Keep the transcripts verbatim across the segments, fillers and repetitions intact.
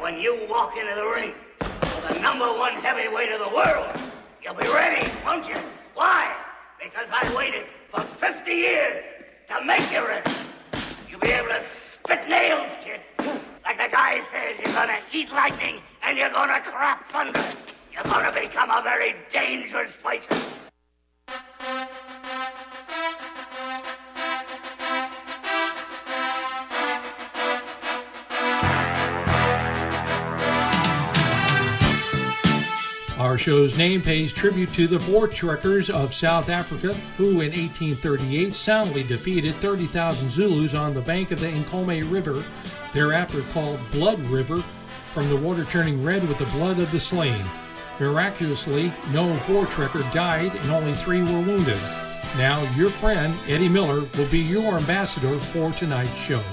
when you walk into the ring with the number one heavyweight of the world, you'll be ready, won't you? Why? Because I waited for fifty years to make you ready. You'll be able to spit nails, kid. Like the guy says, you're gonna eat lightning and you're gonna crap thunder. You're gonna become a very dangerous person. Our show's name pays tribute to the Voortrekkers of South Africa, who in eighteen thirty-eight soundly defeated thirty thousand Zulus on the bank of the Nkomo River, thereafter called Blood River, from the water turning red with the blood of the slain. Miraculously, no Voortrekker died and only three were wounded. Now, your friend, Eddie Miller, will be your ambassador for tonight's show.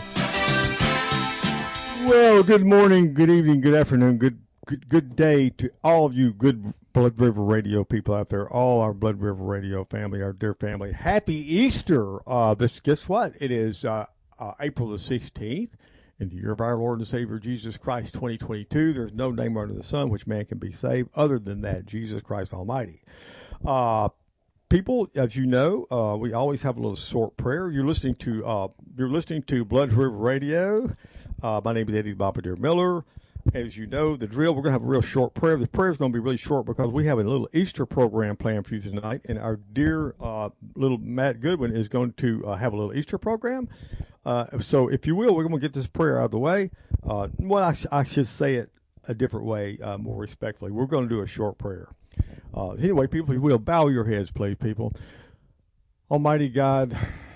Well, good morning, good evening, good afternoon, good Good, good day to all of you good Blood River Radio people out there, all our Blood River Radio family, our dear family. Happy Easter. Uh, this, guess what? It is uh, uh, April the sixteenth in the year of our Lord and Savior Jesus Christ twenty twenty-two. There's no name under the sun which man can be saved other than that, Jesus Christ Almighty. Uh, people, as you know, uh, we always have a little short prayer. You're listening to uh, you're listening to Blood River Radio. Uh, my name is Eddie Bombardier Miller. As you know, the drill, we're going to have a real short prayer. The prayer is going to be really short because we have a little Easter program planned for you tonight, and our dear uh, little Matt Goodwin is going to uh, have a little Easter program. Uh, so if you will, we're going to get this prayer out of the way. Uh, well, I, sh- I should say it a different way, uh, more respectfully. We're going to do a short prayer. Uh, anyway, people, if you will, bow your heads, please, people. Almighty God,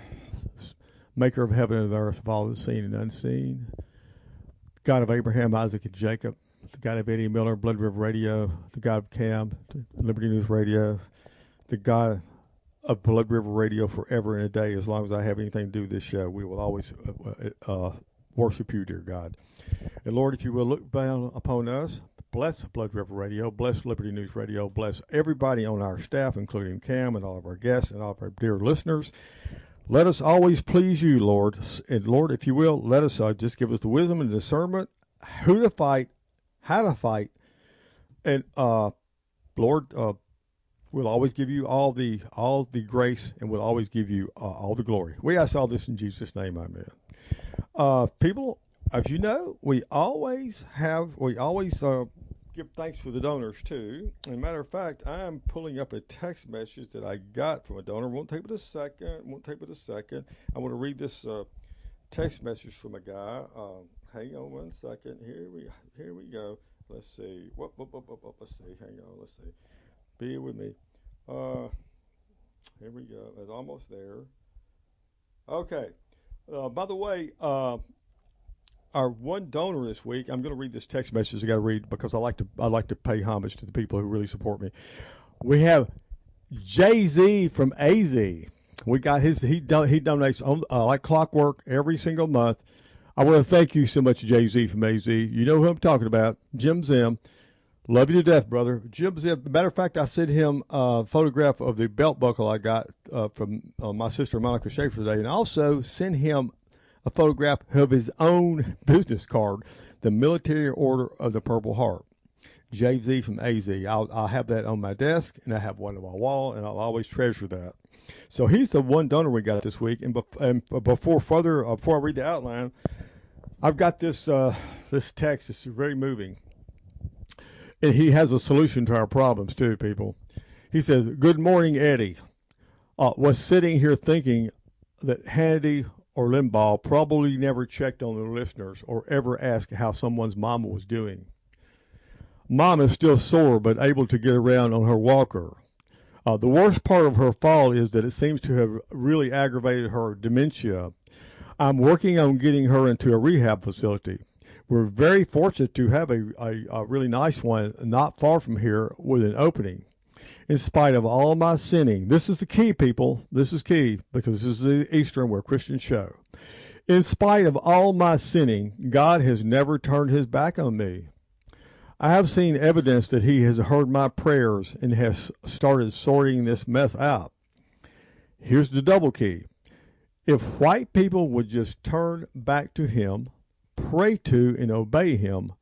maker of heaven and earth, of all that's seen and unseen, God of Abraham, Isaac, and Jacob, the God of Eddie Miller, Blood River Radio, the God of Cam, Liberty News Radio, the God of Blood River Radio forever and a day. As long as I have anything to do with this show, we will always uh, uh, worship you, dear God. And Lord, if you will look down upon us, bless Blood River Radio, bless Liberty News Radio, bless everybody on our staff, including Cam and all of our guests and all of our dear listeners. Let us always please you, Lord. And Lord, if you will, let us uh, just give us the wisdom and discernment, who to fight, how to fight. And uh, Lord, uh, we'll always give you all the all the grace, and we'll always give you uh, all the glory. We ask all this in Jesus' name, amen. Uh, people, as you know, we always have, we always uh, give thanks for the donors too. As a matter of fact, I'm pulling up a text message that I got from a donor. Won't take but a second. Won't take but a second. I want to read this uh, text message from a guy. Uh, hang on one second. Here we here we go. Let's see. Whoop, whoop, whoop, whoop, whoop. Let's see. Hang on. Let's see. Be with me. Uh, here we go. It's almost there. Okay. Uh, by the way, uh, our one donor this week, I'm going to read this text message I got to read because I like to I like to pay homage to the people who really support me. We have Jay-Z from A Z. We got his he don, he donates on, uh, like clockwork every single month. I want to thank you so much, Jay-Z from A Z. You know who I'm talking about, Jim Zim. Love you to death, brother. Jim Zim. Matter of fact, I sent him a photograph of the belt buckle I got uh, from uh, my sister Monica Schaefer today, and also sent him a photograph of his own business card, the Military Order of the Purple Heart. Jay-Z from A Z. I'll, I'll have that on my desk, and I have one on my wall, and I'll always treasure that. So he's the one donor we got this week. And, bef- and before further, uh, before I read the outline, I've got this uh, this text. It's very moving. And he has a solution to our problems, too, people. He says, "Good morning, Eddie. Uh, was sitting here thinking that Hannity or Limbaugh probably never checked on their listeners or ever asked how someone's mama was doing. Mom is still sore but able to get around on her walker. Uh, the worst part of her fall is that it seems to have really aggravated her dementia. I'm working on getting her into a rehab facility. We're very fortunate to have a, a, a really nice one not far from here with an opening. In spite of all my sinning," this is the key, people. This is key because this is the Easter and we're a Christian show. "In spite of all my sinning, God has never turned his back on me. I have seen evidence that he has heard my prayers and has started sorting this mess out. Here's the double key. If white people would just turn back to him, pray to and obey him,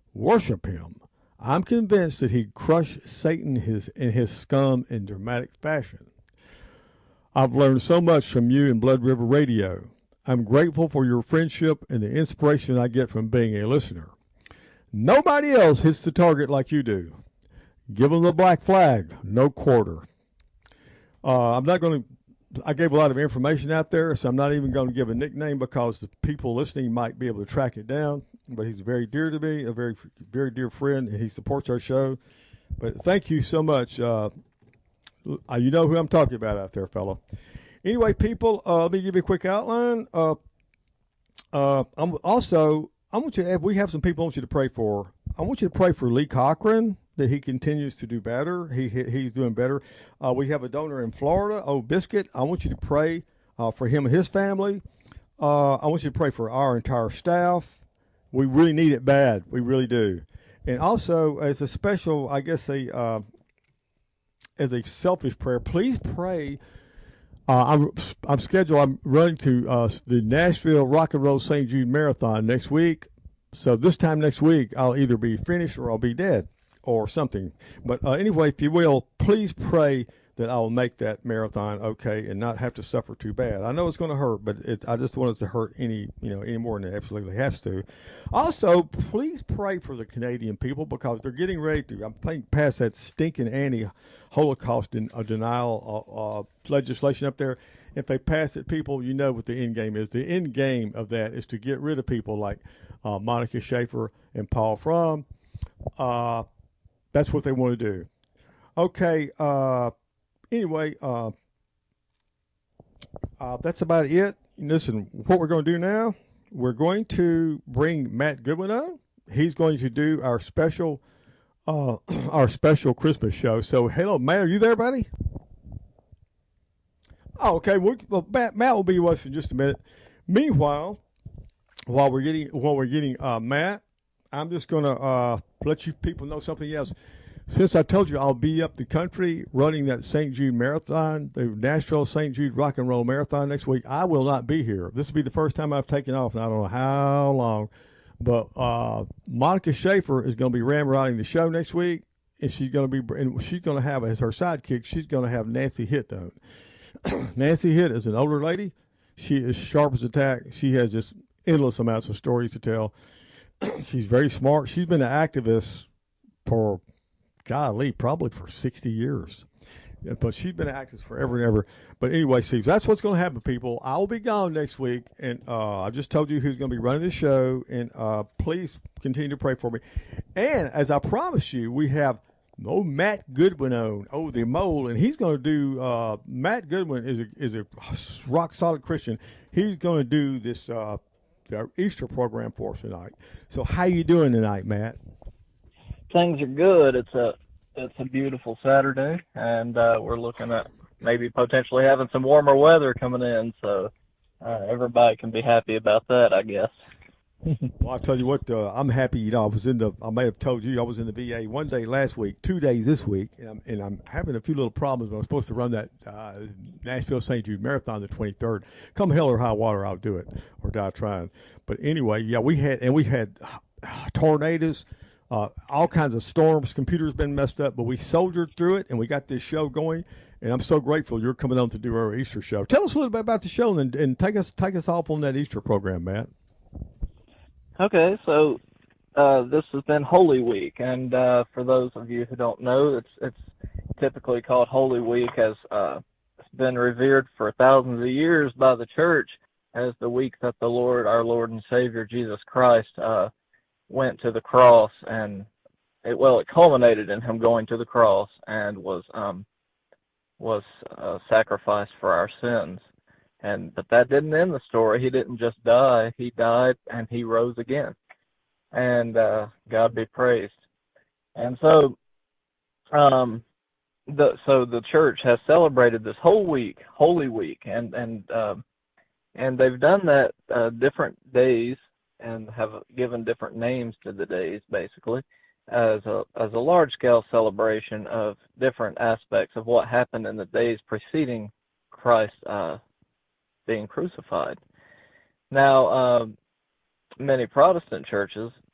worship him. I'm convinced that he'd crush Satan his, and his scum in dramatic fashion. I've learned so much from you in Blood River Radio. I'm grateful for your friendship and the inspiration I get from being a listener. Nobody else hits the target like you do. Give them the black flag, no quarter. Uh, I'm not going to, I gave a lot of information out there, so I'm not even going to give a nickname because the people listening might be able to track it down. But he's very dear to me, a very, very dear friend, and he supports our show. But thank you so much. Uh, you know who I'm talking about out there, fella. Anyway, people, uh, let me give you a quick outline. Uh, uh, I'm also, I want you to have, we have some people I want you to pray for. I want you to pray for Lee Cochran, that he continues to do better. He, he He's doing better. Uh, we have a donor in Florida, Old Biscuit. I want you to pray uh, for him and his family. Uh, I want you to pray for our entire staff. We really need it bad. We really do. And also, as a special, I guess, a uh, as a selfish prayer, please pray. Uh, I'm I'm scheduled. I'm running to uh, the Nashville Rock and Roll Saint Jude Marathon next week. So this time next week, I'll either be finished or I'll be dead or something. But uh, anyway, if you will, please pray that I will make that marathon okay and not have to suffer too bad. I know it's going to hurt, but it, I just want it to hurt any, you know, any more than it absolutely has to. Also, please pray for the Canadian people because they're getting ready to, I'm playing past that stinking anti-Holocaust in, uh, denial uh, uh, legislation up there. If they pass it, people, you know what the end game is. The end game of that is to get rid of people like uh, Monica Schaefer and Paul Fromm. Uh, that's what they want to do. Okay, uh, Anyway, uh, uh, that's about it. Listen, what we're going to do now, we're going to bring Matt Goodwin on. He's going to do our special, uh, our special Christmas show. So, hello, Matt, are you there, buddy? Oh, okay. Well, well Matt, Matt will be with us in just a minute. Meanwhile, while we're getting while we're getting uh, Matt, I'm just going to uh, let you people know something else. Since I told you I'll be up the country running that Saint Jude Marathon, the Nashville Saint Jude Rock and Roll Marathon next week, I will not be here. This will be the first time I've taken off, and I don't know how long. But uh, Monica Schaefer is going to be ramrodding the show next week, and she's going to be and she's going to have as her sidekick. She's going to have Nancy Hitt on. Nancy Hitt is an older lady. She is sharp as a tack. She has just endless amounts of stories to tell. She's very smart. She's been an activist for, golly, probably for sixty years. But she's been an actress forever and ever. But anyway, Steve, that's what's going to happen, people. I will be gone next week, and uh, I just told you who's going to be running the show, and uh, please continue to pray for me. And as I promised you, we have oh Matt Goodwin on, oh the mole, and he's going to do. Uh, Matt Goodwin is a is a rock solid Christian. He's going to do this uh, our Easter program for us tonight. So how you doing tonight, Matt? Things are good. It's a it's a beautiful Saturday, and uh, we're looking at maybe potentially having some warmer weather coming in, so uh, everybody can be happy about that, I guess. Well, I'll tell you what, uh, I'm happy. You know, I was in the, I may have told you, I was in the V A one day last week, two days this week, and I'm, and I'm having a few little problems. I'm supposed to run that uh, Nashville Saint Jude Marathon the twenty-third. Come hell or high water, I'll do it, or die trying. But anyway, yeah, we had, and we had uh, tornadoes. Uh, all kinds of storms. Computer's been messed up, but we soldiered through it, and we got this show going. And I'm so grateful you're coming on to do our Easter show. Tell us a little bit about the show, and, and take us take us off on that Easter program, Matt. Okay, so uh, this has been Holy Week, and uh, for those of you who don't know, it's it's typically called Holy Week, as uh, it's been revered for thousands of years by the church as the week that the Lord, our Lord and Savior Jesus Christ, uh, went to the cross, and it well it culminated in him going to the cross and was um was uh, sacrificed for our sins. And but that didn't end the story. He didn't just die. He died and he rose again, and uh God be praised. And so um the so the church has celebrated this whole week, Holy Week, and and um and they've done that uh different days and have given different names to the days, basically, as a as a large-scale celebration of different aspects of what happened in the days preceding Christ uh, being crucified. Now, um, many Protestant churches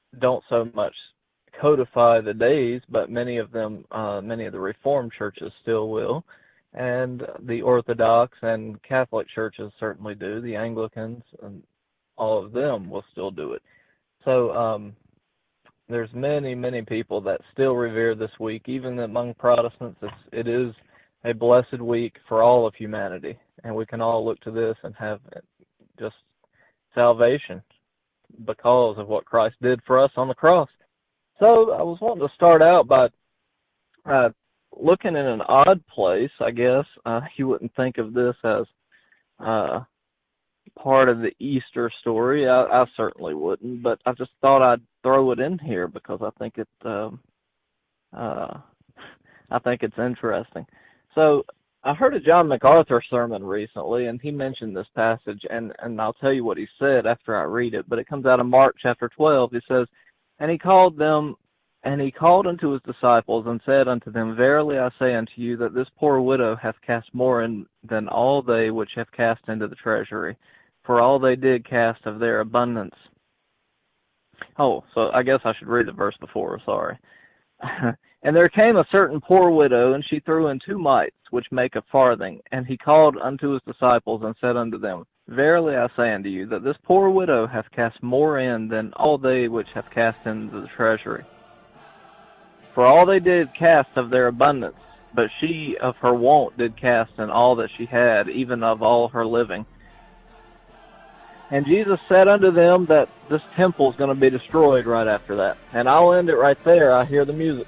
don't so much codify the days, but many of them, uh, many of the Reformed churches still will, and the Orthodox and Catholic churches certainly do. The Anglicans and all of them will still do it. So um, there's many, many people that still revere this week, even among Protestants. It's, it is a blessed week for all of humanity, and we can all look to this and have just salvation because of what Christ did for us on the cross. So I was wanting to start out by uh, looking in an odd place, I guess. Uh, you wouldn't think of this as uh, part of the Easter story. I, I certainly wouldn't, but I just thought I'd throw it in here because I think it, um, uh, I think it's interesting. So I heard a John MacArthur sermon recently, and he mentioned this passage, and, and I'll tell you what he said after I read it, but it comes out of Mark chapter twelve. He says, And he called them, and he called unto his disciples, and said unto them, Verily I say unto you, that this poor widow hath cast more in than all they which have cast into the treasury. For all they did cast of their abundance. Oh, so I guess I should read the verse before, sorry. And there came a certain poor widow, and she threw in two mites, which make a farthing. And he called unto his disciples, and said unto them, Verily I say unto you, that this poor widow hath cast more in than all they which have cast into the treasury. For all they did cast of their abundance, but she of her want did cast in all that she had, even of all her living. And Jesus said unto them that this temple is going to be destroyed right after that. And I'll end it right there. I hear the music.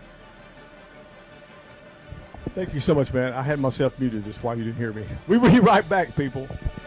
Thank you so much, man. I had myself muted. That's why you didn't hear me. We'll be right back, people.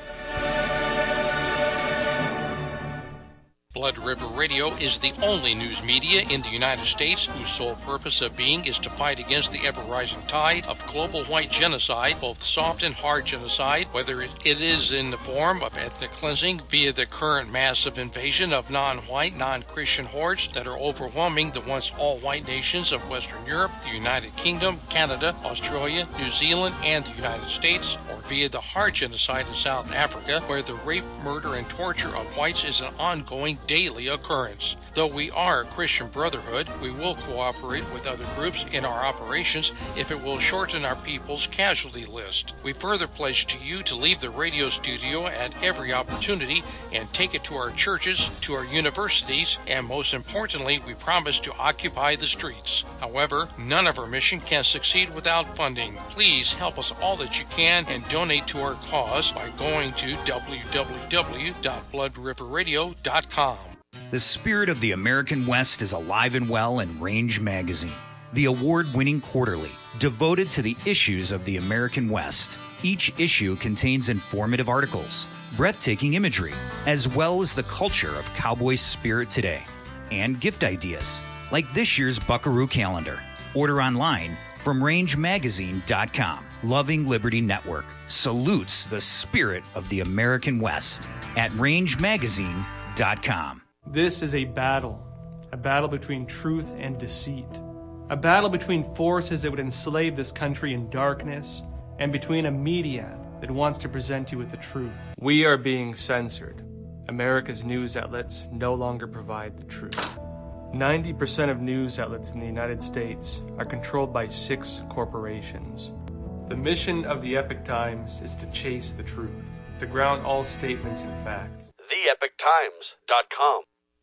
Blood River Radio is the only news media in the United States whose sole purpose of being is to fight against the ever-rising tide of global white genocide, both soft and hard genocide, whether it is in the form of ethnic cleansing via the current massive invasion of non-white, non-Christian hordes that are overwhelming the once all-white nations of Western Europe, the United Kingdom, Canada, Australia, New Zealand, and the United States, or via the hard genocide in South Africa, where the rape, murder, and torture of whites is an ongoing daily occurrence. Though we are a Christian brotherhood, we will cooperate with other groups in our operations if it will shorten our people's casualty list. We further pledge to you to leave the radio studio at every opportunity and take it to our churches, to our universities, and most importantly, we promise to occupy the streets. However, none of our mission can succeed without funding. Please help us all that you can and donate to our cause by going to w w w dot blood river radio dot com. The spirit of the American West is alive and well in Range Magazine, the award-winning quarterly devoted to the issues of the American West. Each issue contains informative articles, breathtaking imagery, as well as the culture of cowboy spirit today, and gift ideas, like this year's Buckaroo calendar. Order online from range magazine dot com. Loving Liberty Network salutes the spirit of the American West at range magazine dot com. This is a battle, a battle between truth and deceit, a battle between forces that would enslave this country in darkness and between a media that wants to present you with the truth. We are being censored. America's news outlets no longer provide the truth. ninety percent of news outlets in the United States are controlled by six corporations. The mission of the Epoch Times is to chase the truth, to ground all statements in fact. the epoch times dot com.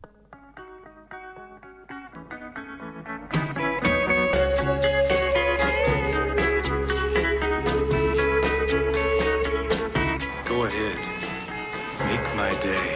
Go ahead. Make my day.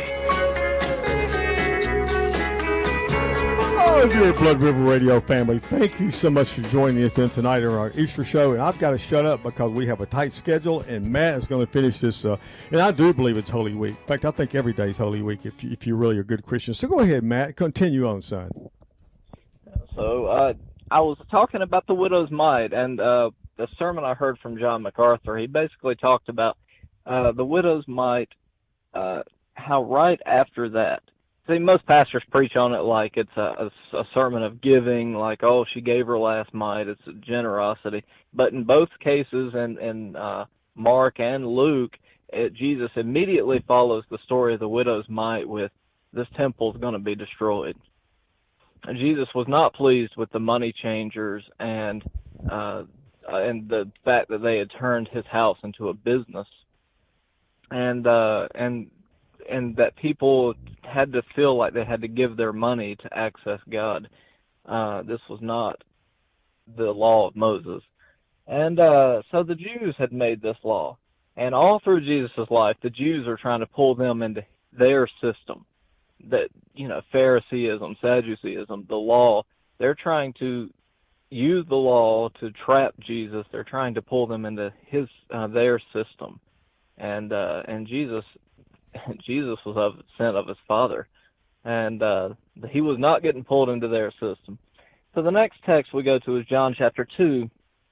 Oh, dear Blood River Radio family, thank you so much for joining us in tonight on our Easter show. And I've got to shut up because we have a tight schedule, and Matt is going to finish this. Uh, and I do believe it's Holy Week. In fact, I think every day is Holy Week if, you, if you're really a good Christian. So go ahead, Matt. Continue on, son. So uh, I was talking about the widow's mite, and uh, the sermon I heard from John MacArthur, he basically talked about uh, the widow's mite, uh, how right after that, see, most pastors preach on it like it's a, a, a sermon of giving, like, oh, she gave her last mite, it's a generosity. But in both cases, in, in uh, Mark and Luke, it, Jesus immediately follows the story of the widow's mite with, this temple is going to be destroyed. Jesus was not pleased with the money changers and uh, and the fact that they had turned his house into a business, and uh, and and that people had to feel like they had to give their money to access God. Uh, this was not the law of Moses. And uh, so the Jews had made this law. And all through Jesus' life, the Jews are trying to pull them into their system. That, you know, Phariseeism, Sadduceeism, the law, they're trying to use the law to trap Jesus. They're trying to pull them into his uh, their system. And uh, and Jesus Jesus was of sent of his Father. And uh, he was not getting pulled into their system. So the next text we go to is John chapter two.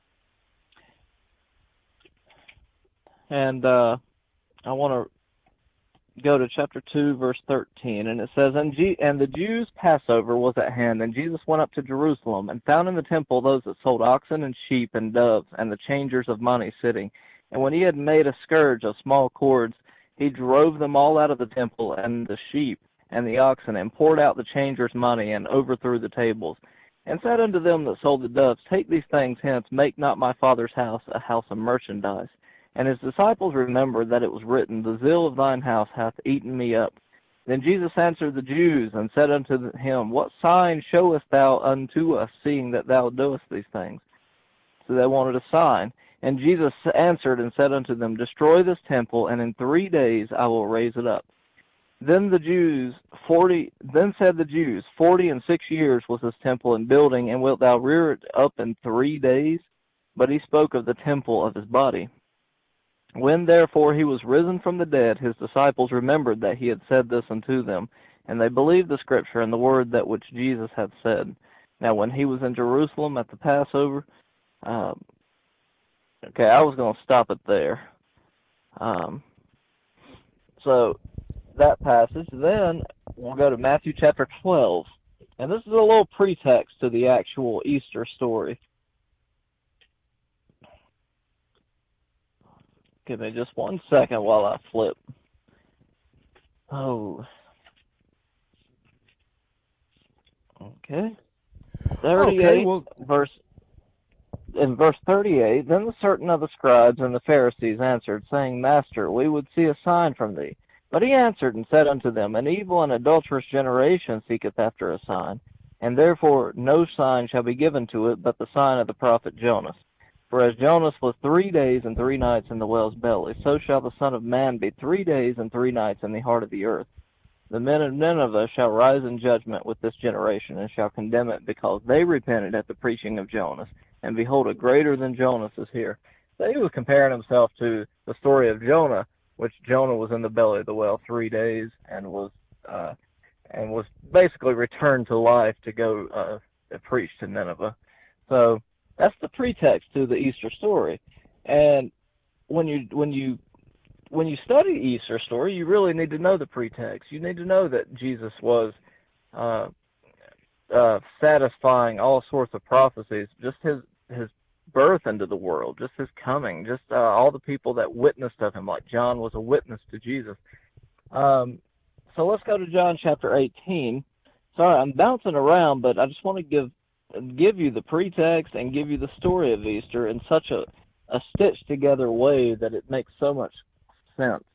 And uh, I want to go to chapter two, verse thirteen. And it says, and, G- and the Jews' Passover was at hand, and Jesus went up to Jerusalem, and found in the temple those that sold oxen and sheep and doves, and the changers of money sitting. And when he had made a scourge of small cords, he drove them all out of the temple, and the sheep and the oxen, and poured out the changers' money, and overthrew the tables. And said unto them that sold the doves, take these things hence, make not my Father's house a house of merchandise. And his disciples remembered that it was written, the zeal of thine house hath eaten me up. Then Jesus answered the Jews, and said unto him, what sign showest thou unto us, seeing that thou doest these things? So they wanted a sign. And Jesus answered and said unto them, destroy this temple, and in three days I will raise it up. Then the Jews, forty, then said the Jews, forty and six years was this temple in building, and wilt thou rear it up in three days? But he spoke of the temple of his body. When therefore he was risen from the dead, his disciples remembered that he had said this unto them, and they believed the scripture and the word that which Jesus had said. Now when he was in Jerusalem at the Passover, um, okay, I was going to stop it there. Um, so that passage, then we'll go to Matthew chapter twelve, and this is a little pretext to the actual Easter story. Give me just one second while I flip. Oh. Okay. thirty-eight, okay, well, verse, in verse thirty-eight, then the certain of the scribes and the Pharisees answered, saying, Master, we would see a sign from thee. But he answered and said unto them, an evil and adulterous generation seeketh after a sign, and therefore no sign shall be given to it but the sign of the prophet Jonas. For as Jonas was three days and three nights in the whale's belly, so shall the Son of Man be three days and three nights in the heart of the earth. The men of Nineveh shall rise in judgment with this generation, and shall condemn it, because they repented at the preaching of Jonas. And behold, a greater than Jonas is here. So he was comparing himself to the story of Jonah, which Jonah was in the belly of the whale three days and was uh, and was basically returned to life to go uh, preach to Nineveh. So that's the pretext to the Easter story. And when you when you when you study the Easter story, you really need to know the pretext. You need to know that Jesus was uh, uh, satisfying all sorts of prophecies, just his his birth into the world, just his coming, just uh, all the people that witnessed of him, like John was a witness to Jesus. Um, so let's go to John chapter eighteen. Sorry, I'm bouncing around, but I just want to give give you the pretext and give you the story of Easter in such a, a stitched together way that it makes so much sense.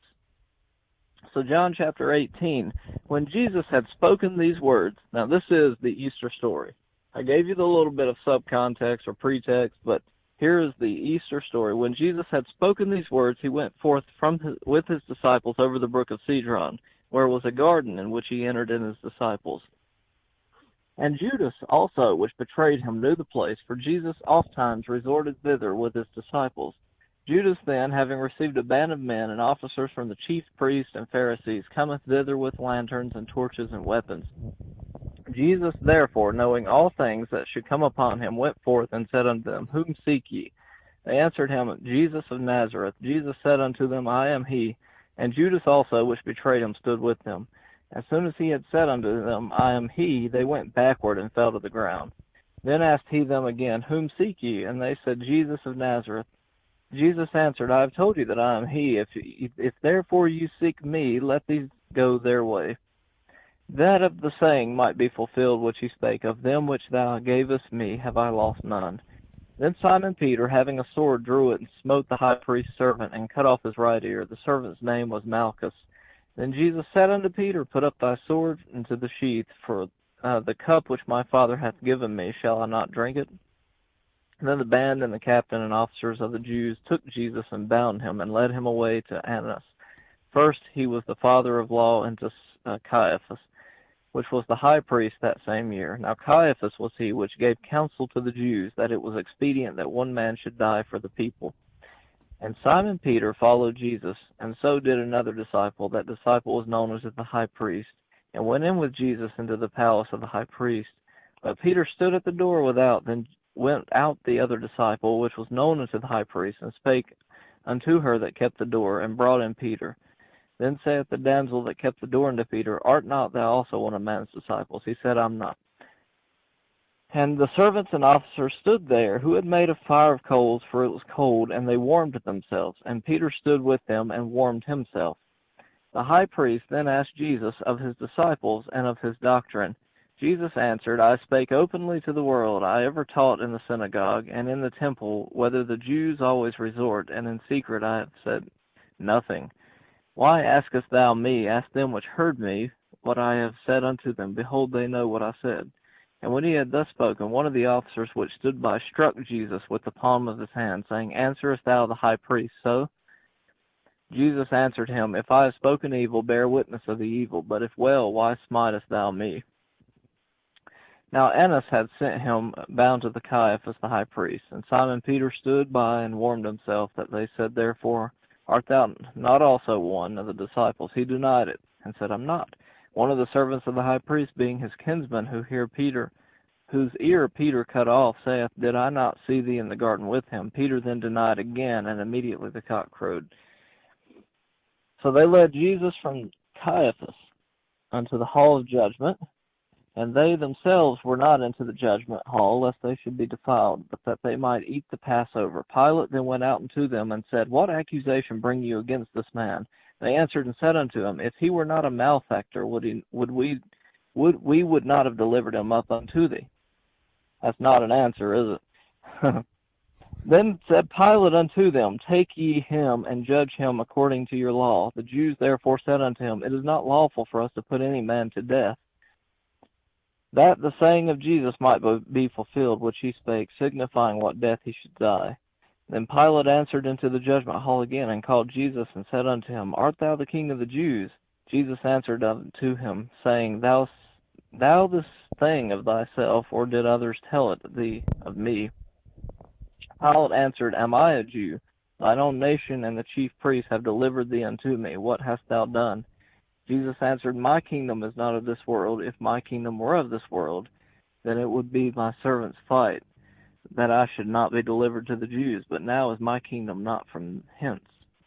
So John chapter eighteen, when Jesus had spoken these words, now this is the Easter story. I gave you the little bit of subcontext or pretext, but here is the Easter story. When Jesus had spoken these words, he went forth from his, with his disciples over the brook of Cedron, where was a garden in which he entered in his disciples. And Judas also, which betrayed him, knew the place, for Jesus ofttimes resorted thither with his disciples. Judas then, having received a band of men and officers from the chief priests and Pharisees, cometh thither with lanterns and torches and weapons. Jesus therefore, knowing all things that should come upon him, went forth and said unto them, Whom seek ye? They answered him, Jesus of Nazareth. Jesus said unto them, I am he. And Judas also, which betrayed him, stood with them. As soon as he had said unto them, I am he, they went backward and fell to the ground. Then asked he them again, Whom seek ye? And they said, Jesus of Nazareth. Jesus answered, I have told you that I am he. If, if, if therefore you seek me, let these go their way. that of the saying might be fulfilled which he spake, Of them which thou gavest me have I lost none. Then Simon Peter, having a sword, drew it, and smote the high priest's servant, and cut off his right ear. The servant's name was Malchus. Then Jesus said unto Peter, Put up thy sword into the sheath, for uh, the cup which my Father hath given me, shall I not drink it? And then the band and the captain and officers of the Jews took Jesus and bound him, and led him away to Annas. First he was the father of law unto uh, Caiaphas, which was the high priest that same year. Now Caiaphas was he which gave counsel to the Jews, that it was expedient that one man should die for the people. And Simon Peter followed Jesus, and so did another disciple. That disciple was known as the high priest, and went in with Jesus into the palace of the high priest. But Peter stood at the door without. Then went out the other disciple, which was known unto the high priest, and spake unto her that kept the door, and brought in Peter. Then saith the damsel that kept the door unto Peter, Art not thou also one of man's disciples? He said, I'm not. And the servants and officers stood there, who had made a fire of coals, for it was cold, and they warmed themselves. And Peter stood with them, and warmed himself. The high priest then asked Jesus of his disciples, and of his doctrine. Jesus answered, I spake openly to the world. I ever taught in the synagogue, and in the temple, whether the Jews always resort, and in secret I have said nothing. Why askest thou me? Ask them which heard me what I have said unto them. Behold, they know what I said. And when he had thus spoken, one of the officers which stood by struck Jesus with the palm of his hand, saying, Answerest thou the high priest so? Jesus answered him, If I have spoken evil, bear witness of the evil. But if well, why smitest thou me? Now Annas had sent him bound to the Caiaphas the high priest. And Simon Peter stood by and warmed himself, that they said, Therefore, art thou not also one of the disciples? He denied it, and said, I'm not. One of the servants of the high priest, being his kinsman, who hear Peter, whose ear Peter cut off, saith, Did I not see thee in the garden with him? Peter then denied again, and immediately the cock crowed. So they led Jesus from Caiaphas unto the hall of judgment, and they themselves were not into the judgment hall, lest they should be defiled, but that they might eat the Passover. Pilate then went out unto them, and said, What accusation bring you against this man? They answered and said unto him, If he were not a malefactor, would he, would we, would we would not have delivered him up unto thee? That's not an answer, is it? Then said Pilate unto them, Take ye him, and judge him according to your law. The Jews therefore said unto him, It is not lawful for us to put any man to death, that the saying of Jesus might be fulfilled, which he spake, signifying what death he should die. Then Pilate answered into the judgment hall again, and called Jesus, and said unto him, Art thou the king of the Jews? Jesus answered unto him, saying, Thou, thou this thing of thyself, or did others tell it thee of me? Pilate answered, Am I a Jew? Thine own nation and the chief priests have delivered thee unto me. What hast thou done? Jesus answered, My kingdom is not of this world. If my kingdom were of this world, then it would be my servant's fight, that I should not be delivered to the Jews. But now is my kingdom not from hence.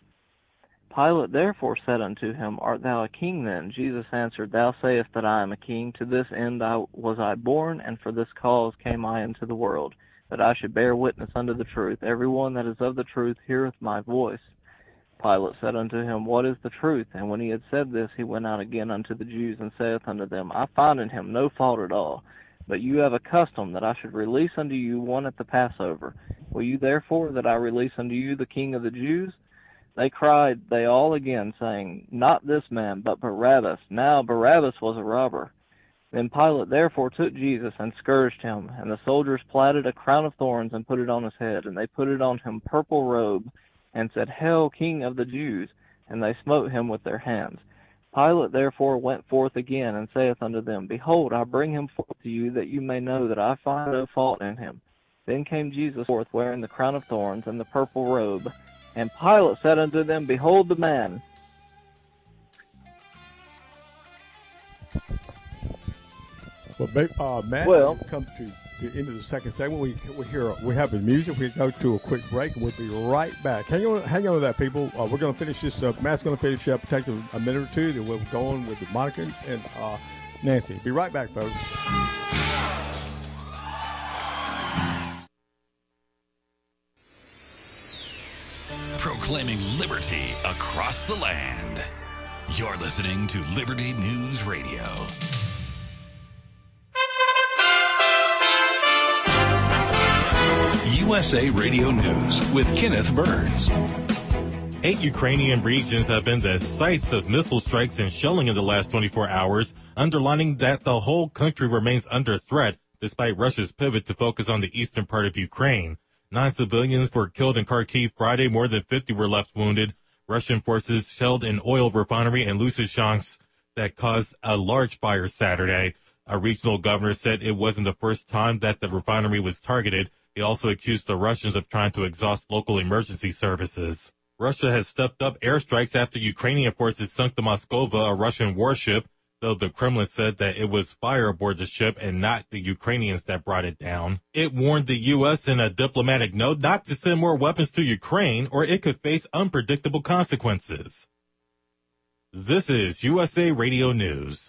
Pilate therefore said unto him, Art thou a king then? Jesus answered, Thou sayest that I am a king. To this end I was I born, and for this cause came I into the world, that I should bear witness unto the truth. Every one that is of the truth heareth my voice. Pilate said unto him, What is the truth? And when he had said this, he went out again unto the Jews, and saith unto them, I find in him no fault at all. But you have a custom that I should release unto you one at the Passover. Will you therefore that I release unto you the King of the Jews? They cried, they all again, saying, Not this man, but Barabbas. Now Barabbas was a robber. Then Pilate therefore took Jesus and scourged him, and the soldiers platted a crown of thorns and put it on his head, and they put it on him purple robe, and said, Hail, King of the Jews! And they smote him with their hands. Pilate therefore went forth again, and saith unto them, Behold, I bring him forth to you, that you may know that I find no fault in him. Then came Jesus forth, wearing the crown of thorns and the purple robe. And Pilate said unto them, Behold the man. Well, uh, Matt, well, we come to the end of the second segment. We we hear we have the music. We go to a quick break, and we'll be right back. Hang on, hang on with that, people. Uh, we're going to finish this. Uh, Matt's going to finish up, take a, a minute or two, then we'll go on with the Monica and uh, Nancy. Be right back, folks. Proclaiming liberty across the land. You're listening to Liberty News Radio. U S A Radio News with Kenneth Burns. Eight Ukrainian regions have been the sites of missile strikes and shelling in the last twenty-four hours, underlining that the whole country remains under threat despite Russia's pivot to focus on the eastern part of Ukraine. Nine civilians were killed in Kharkiv Friday. More than fifty were left wounded. Russian forces shelled an oil refinery in Lysychansk that caused a large fire Saturday. A regional governor said it wasn't the first time that the refinery was targeted. He also accused the Russians of trying to exhaust local emergency services. Russia has stepped up airstrikes after Ukrainian forces sunk the Moskova, a Russian warship, though the Kremlin said that it was fire aboard the ship and not the Ukrainians that brought it down. It warned the U S in a diplomatic note not to send more weapons to Ukraine or it could face unpredictable consequences. This is U S A Radio News.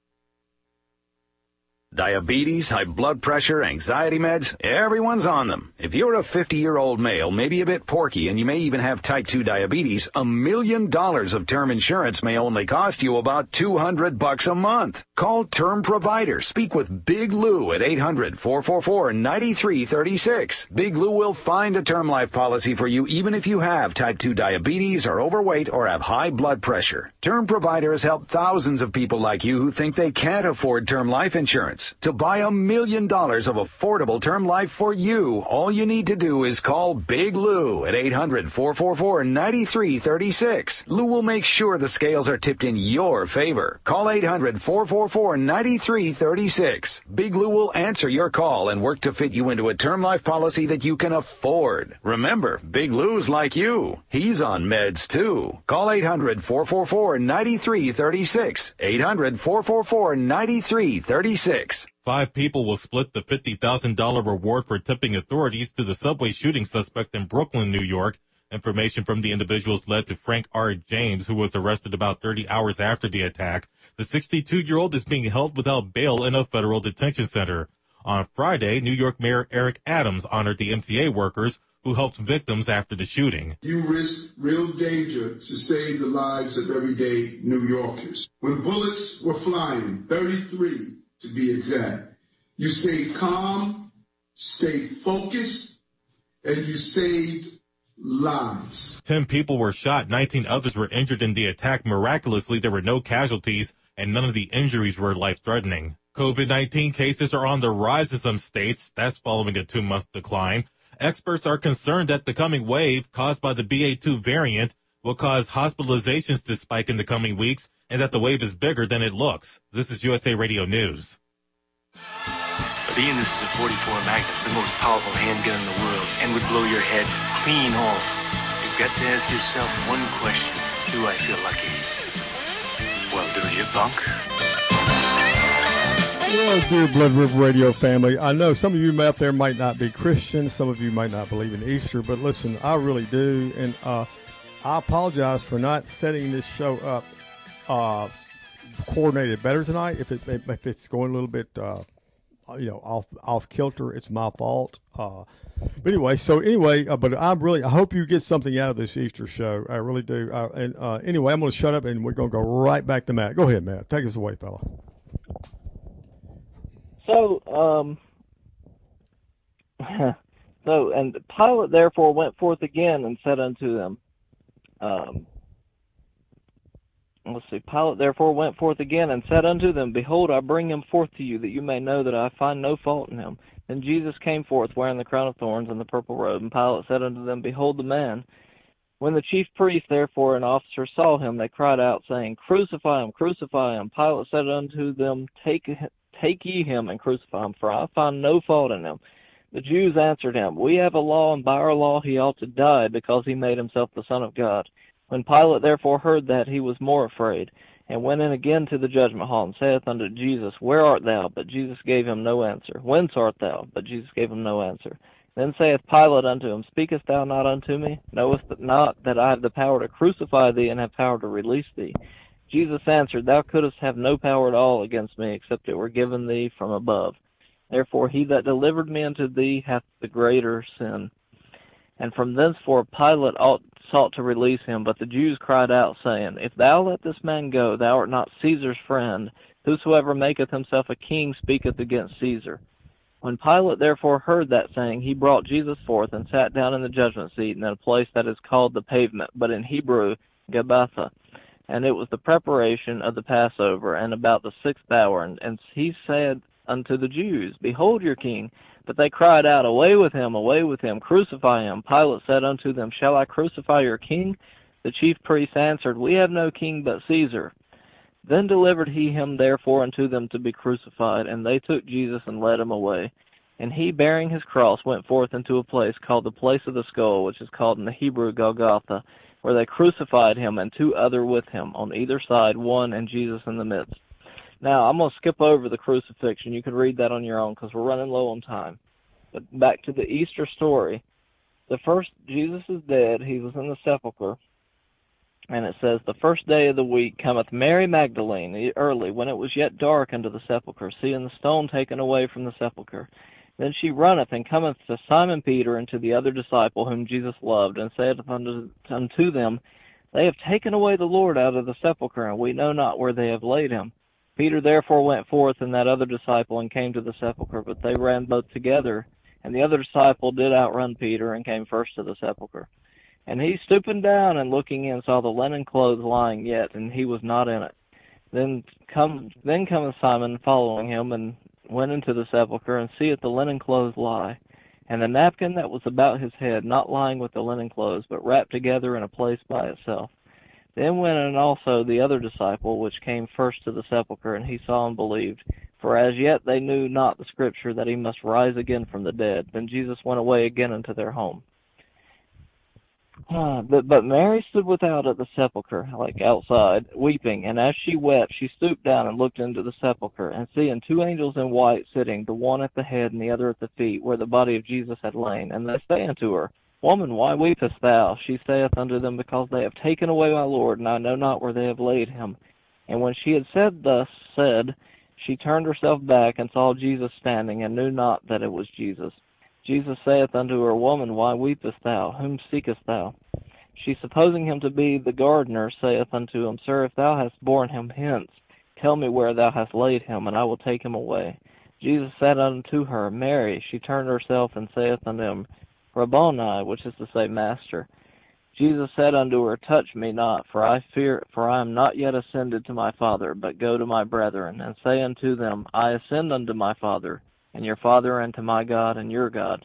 Diabetes, high blood pressure, anxiety meds, everyone's on them. If you're a fifty-year-old male, maybe a bit porky, and you may even have type two diabetes, a million dollars of term insurance may only cost you about two hundred bucks a month. Call Term Provider. Speak with Big Lou at eight hundred, four four four, nine three three six. Big Lou will find a term life policy for you even if you have type two diabetes, are overweight, or have high blood pressure. Term Provider has helped thousands of people like you who think they can't afford term life insurance. To buy a million dollars of affordable term life for you, all you need to do is call Big Lou at eight hundred, four four four, nine three three six. Lou will make sure the scales are tipped in your favor. Call eight hundred, four four four, nine three three six. Big Lou will answer your call and work to fit you into a term life policy that you can afford. Remember, Big Lou's like you. He's on meds too. Call eight hundred, four four four, nine three three six. eight hundred, four four four, nine three three six. Five people will split the fifty thousand dollars reward for tipping authorities to the subway shooting suspect in Brooklyn, New York. Information from the individuals led to Frank R. James, who was arrested about thirty hours after the attack. The sixty-two-year-old is being held without bail in a federal detention center. On Friday, New York Mayor Eric Adams honored the M T A workers who helped victims after the shooting. You risked real danger to save the lives of everyday New Yorkers. When bullets were flying, thirty-three to be exact, you stayed calm, stayed focused, and you saved lives. Ten people were shot, nineteen others were injured in the attack. Miraculously, there were no casualties, and none of the injuries were life-threatening. COVID nineteen cases are on the rise in some states. That's following a two-month decline. Experts are concerned that the coming wave caused by the B A two variant will cause hospitalizations to spike in the coming weeks, and that the wave is bigger than it looks. This is U S A Radio News. Being this is a forty-four Magnum, the most powerful handgun in the world, and would blow your head clean off, you've got to ask yourself one question. Do I feel lucky? Well, do you, punk? Well, dear Blood River Radio family, I know some of you out there might not be Christian, some of you might not believe in Easter, but listen, I really do, and uh, I apologize for not setting this show up uh, coordinated better tonight. If it if it's going a little bit, uh, you know, off off kilter, it's my fault. Uh, but anyway, so anyway, uh, but I'm really I hope you get something out of this Easter show. I really do. Uh, and uh, anyway, I'm going to shut up, and we're going to go right back to Matt. Go ahead, Matt. Take us away, fella. So, um, so, and Pilate therefore went forth again and said unto them, um, let's see, Pilate therefore went forth again and said unto them, Behold, I bring him forth to you, that you may know that I find no fault in him. Then Jesus came forth, wearing the crown of thorns and the purple robe, and Pilate said unto them, Behold the man. When the chief priests therefore and officers saw him, they cried out, saying, Crucify him, crucify him. Pilate said unto them, Take him. Take ye him and crucify him, for I find no fault in him. The Jews answered him, We have a law, and by our law he ought to die, because he made himself the Son of God. When Pilate therefore heard that, he was more afraid, and went in again to the judgment hall, and saith unto Jesus, Where art thou? But Jesus gave him no answer. Whence art thou? But Jesus gave him no answer. Then saith Pilate unto him, Speakest thou not unto me? Knowest not that I have the power to crucify thee, and have power to release thee? Jesus answered, Thou couldst have no power at all against me, except it were given thee from above. Therefore he that delivered me unto thee hath the greater sin. And from thenceforth Pilate ought sought to release him, but the Jews cried out, saying, If thou let this man go, thou art not Caesar's friend. Whosoever maketh himself a king speaketh against Caesar. When Pilate therefore heard that saying, he brought Jesus forth, and sat down in the judgment seat in a place that is called the Pavement, but in Hebrew, Gabbatha. And it was the preparation of the Passover, and about the sixth hour. And, and he said unto the Jews, Behold your king. But they cried out, Away with him, away with him, crucify him. Pilate said unto them, Shall I crucify your king? The chief priests answered, We have no king but Caesar. Then delivered he him therefore unto them to be crucified, and they took Jesus and led him away. And he, bearing his cross, went forth into a place called the place of the skull, which is called in the Hebrew Golgotha, where they crucified him, and two other with him, on either side, one and Jesus in the midst. Now, I'm going to skip over the crucifixion. You can read that on your own, because we're running low on time. But back to the Easter story. The first, Jesus is dead. He was in the sepulchre. And it says, The first day of the week cometh Mary Magdalene early, when it was yet dark, unto the sepulchre, seeing the stone taken away from the sepulchre. Then she runneth, and cometh to Simon Peter, and to the other disciple whom Jesus loved, and saith unto, unto them, They have taken away the Lord out of the sepulchre, and we know not where they have laid him. Peter therefore went forth, and that other disciple, and came to the sepulchre, but they ran both together. And the other disciple did outrun Peter, and came first to the sepulchre. And he, stooping down and looking in, saw the linen clothes lying yet, and he was not in it. Then come, then cometh Simon following him, and went into the sepulchre, and seeth the linen clothes lie, and the napkin that was about his head, not lying with the linen clothes, but wrapped together in a place by itself. Then went in also the other disciple, which came first to the sepulchre, and he saw and believed. For as yet they knew not the scripture, that he must rise again from the dead. Then Jesus went away again into their home. Ah, but, but Mary stood without at the sepulchre, like outside, weeping. And as she wept, she stooped down and looked into the sepulchre, and seeing two angels in white sitting, the one at the head and the other at the feet, where the body of Jesus had lain. And they say unto her, Woman, why weepest thou? She saith unto them, Because they have taken away my Lord, and I know not where they have laid him. And when she had said thus said, she turned herself back, and saw Jesus standing, and knew not that it was Jesus. Jesus saith unto her, Woman, why weepest thou? Whom seekest thou? She, supposing him to be the gardener, saith unto him, Sir, if thou hast borne him hence, tell me where thou hast laid him, and I will take him away. Jesus said unto her, Mary. She turned herself, and saith unto him, Rabboni, which is to say, Master. Jesus said unto her, Touch me not, for I fear, for I am not yet ascended to my Father, but go to my brethren, and say unto them, I ascend unto my Father, and your Father, and to my God, and your God.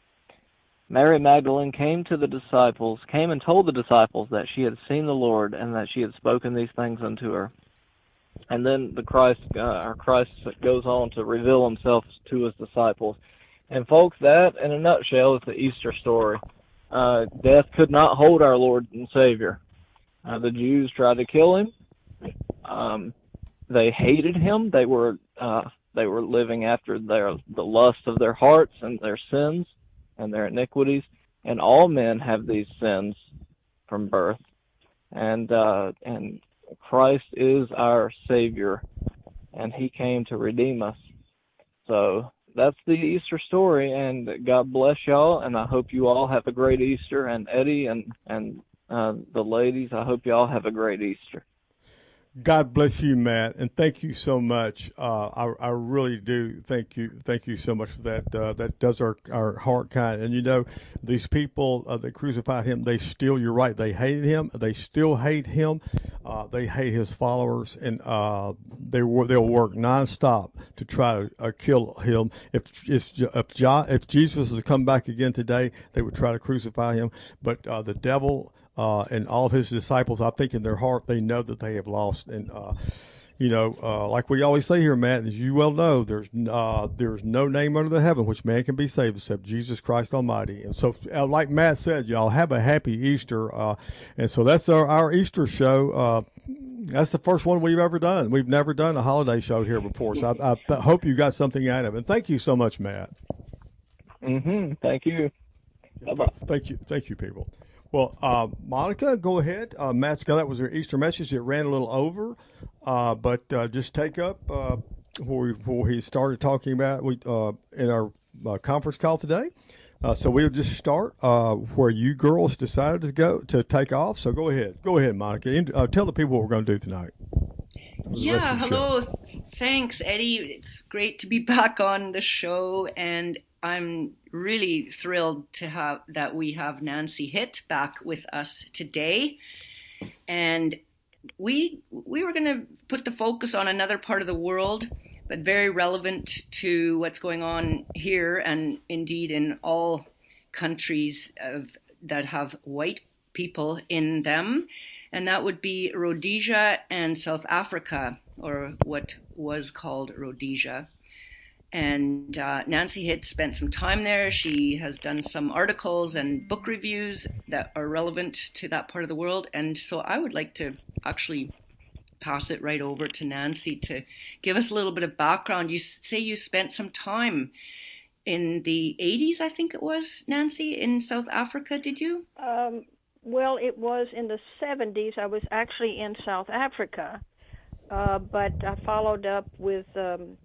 Mary Magdalene came to the disciples, came and told the disciples that she had seen the Lord, and that she had spoken these things unto her. And then the Christ, uh, our Christ goes on to reveal himself to his disciples. And folks, that in a nutshell is the Easter story. Uh, death could not hold our Lord and Savior. Uh, the Jews tried to kill him. Um, they hated him. They were uh, they were living after their the lust of their hearts and their sins and their iniquities. And all men have these sins from birth. And uh, and Christ is our Savior, and he came to redeem us. So that's the Easter story, and God bless y'all, and I hope you all have a great Easter. And Eddie and, and uh, the ladies, I hope y'all have a great Easter. God bless you, Matt, and thank you so much. Uh, I, I really do thank you. Thank you so much for that. Uh, that does our, our heart kind. And you know, these people uh, that crucified him, they still, you're right, they hated him. They still hate him. Uh, they hate his followers, and uh, they they'll work nonstop to try to uh, kill him. If if if, John, if Jesus was to come back again today, they would try to crucify him. But uh, the devil. Uh, and all of his disciples, I think in their heart, they know that they have lost. And, uh, you know, uh, like we always say here, Matt, as you well know, there's uh, there's no name under the heaven which man can be saved except Jesus Christ Almighty. And so, uh, like Matt said, y'all have a happy Easter. Uh, and so that's our, our Easter show. Uh, that's the first one we've ever done. We've never done a holiday show here before. So I, I hope you got something out of it. And thank you so much, Matt. Mm-hmm. Thank you. Bye-bye. Thank you. Thank you, people. Well, uh, Monica, go ahead. Uh, Matt's got that was their Easter message. It ran a little over, uh, but uh, just take up uh, where, we, where he started talking about we, uh, in our uh, conference call today. Uh, so we'll just start uh, where you girls decided to go to take off. So go ahead. Go ahead, Monica. In, uh, tell the people what we're going to do tonight. Yeah, hello. Thanks, Eddie. It's great to be back on the show, and I'm really thrilled to have that we have Nancy Hitt back with us today. And we we were going to put the focus on another part of the world, but very relevant to what's going on here and indeed in all countries of, that have white people in them. And that would be Rhodesia and South Africa, or what was called Rhodesia. And uh, Nancy Hitt spent some time there. She has done some articles and book reviews that are relevant to that part of the world. And so I would like to actually pass it right over to Nancy to give us a little bit of background. You say you spent some time in the eighties, I think it was, Nancy, in South Africa, did you? Um, well, it was in the seventies. I was actually in South Africa, uh, but I followed up with um,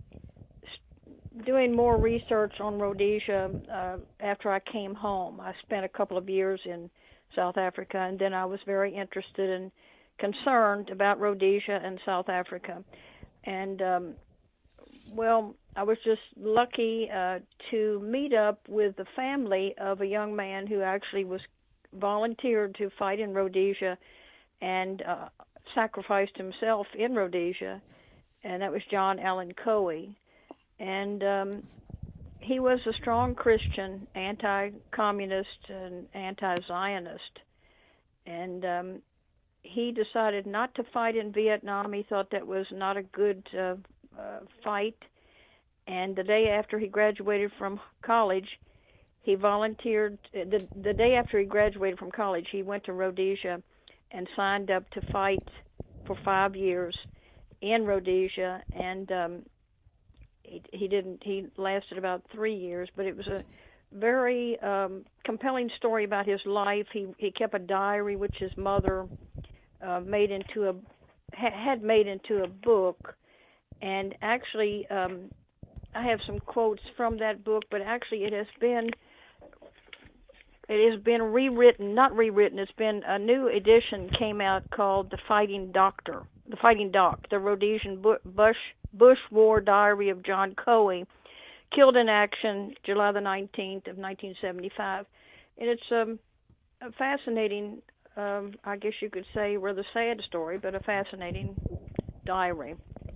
doing more research on Rhodesia uh, after I came home. I spent a couple of years in South Africa, and then I was very interested and concerned about Rhodesia and South Africa. And, um, well, I was just lucky uh, to meet up with the family of a young man who actually was volunteered to fight in Rhodesia and uh, sacrificed himself in Rhodesia, and that was John Allen Coe. And um, he was a strong Christian, anti-communist and anti-Zionist. And um, he decided not to fight in Vietnam. He thought that was not a good uh, uh, fight. And the day after he graduated from college, he volunteered. The, the day after he graduated from college, he went to Rhodesia and signed up to fight for five years in Rhodesia. And um, he, he didn't. He lasted about three years, but it was a very um, compelling story about his life. He he kept a diary, which his mother uh, made into a ha, had made into a book, and actually. Um, I have some quotes from that book, but actually it has been it has been rewritten, not rewritten. It's been a new edition came out called The Fighting Doctor, The Fighting Doc, the Rhodesian Bush Bush War Diary of John Coe, killed in action July the nineteenth of nineteen seventy-five, and it's um, a fascinating, um, I guess you could say, rather sad story, but a fascinating diary.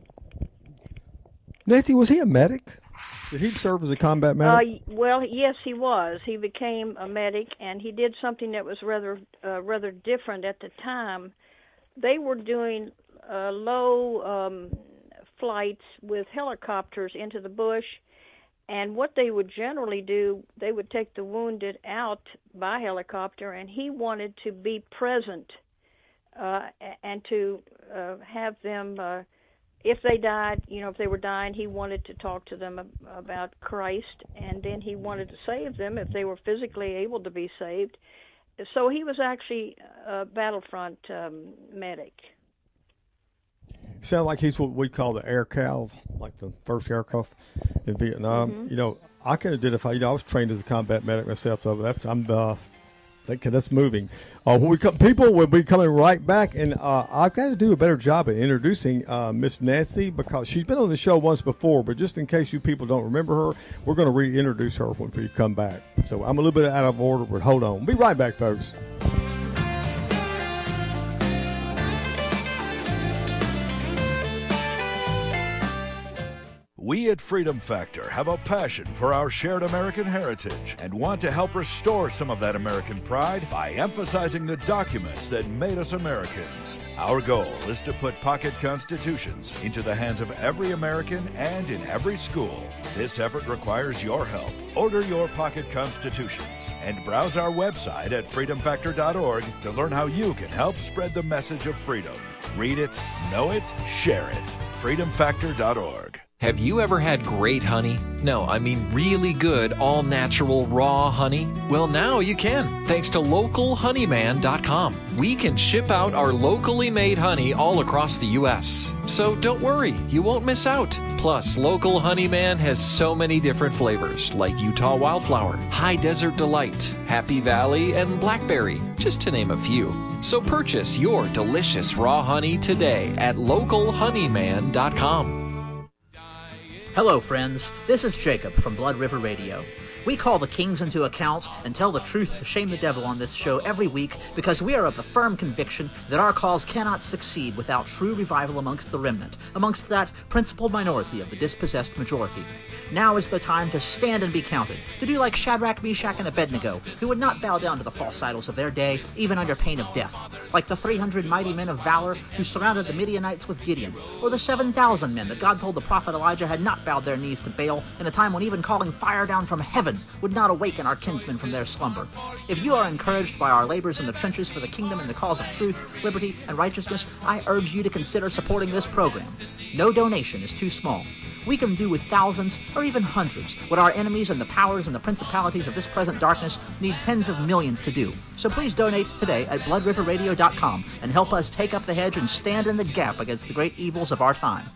Nancy, was he a medic? Did he serve as a combat medic? Uh, well, yes, he was. He became a medic, and he did something that was rather uh, rather different at the time. They were doing uh, low um, flights with helicopters into the bush, and what they would generally do, they would take the wounded out by helicopter, and he wanted to be present uh, and to uh, have them... Uh, If they died, you know, if they were dying, he wanted to talk to them about Christ, and then he wanted to save them if they were physically able to be saved. So he was actually a battlefront um, medic. Sound like he's what we call the air cav, like the first aircraft in Vietnam. Mm-hmm. You know, I can identify. You know, I was trained as a combat medic myself, so that's I'm. Uh, That's moving. Uh, when we come, people will be coming right back, and uh, I've got to do a better job of introducing uh, Miss Nancy because she's been on the show once before. But just in case you people don't remember her, we're going to reintroduce her when we come back. So I'm a little bit out of order, but hold on. We'll be right back, folks. We at Freedom Factor have a passion for our shared American heritage and want to help restore some of that American pride by emphasizing the documents that made us Americans. Our goal is to put pocket constitutions into the hands of every American and in every school. This effort requires your help. Order your pocket constitutions and browse our website at freedom factor dot org to learn how you can help spread the message of freedom. Read it, know it, share it. freedom factor dot org. Have you ever had great honey? No, I mean really good, all-natural, raw honey? Well, now you can, thanks to local honeyman dot com. We can ship out our locally made honey all across the U S So don't worry, you won't miss out. Plus, Local Honeyman has so many different flavors, like Utah Wildflower, High Desert Delight, Happy Valley, and Blackberry, just to name a few. So purchase your delicious raw honey today at local honeyman dot com. Hello, friends. This is Jacob from Blood River Radio. We call the kings into account and tell the truth to shame the devil on this show every week because we are of the firm conviction that our cause cannot succeed without true revival amongst the remnant, amongst that principal minority of the dispossessed majority. Now is the time to stand and be counted, to do like Shadrach, Meshach, and Abednego, who would not bow down to the false idols of their day, even under pain of death, like the three hundred mighty men of valor who surrounded the Midianites with Gideon, or the seven thousand men that God told the prophet Elijah had not bowed their knees to Baal in a time when even calling fire down from heaven would not awaken our kinsmen from their slumber. If you are encouraged by our labors in the trenches for the kingdom and the cause of truth, liberty, and righteousness, I urge you to consider supporting this program. No donation is too small. We can do with thousands or even hundreds what our enemies and the powers and the principalities of this present darkness need tens of millions to do. So please donate today at blood river radio dot com and help us take up the hedge and stand in the gap against the great evils of our time.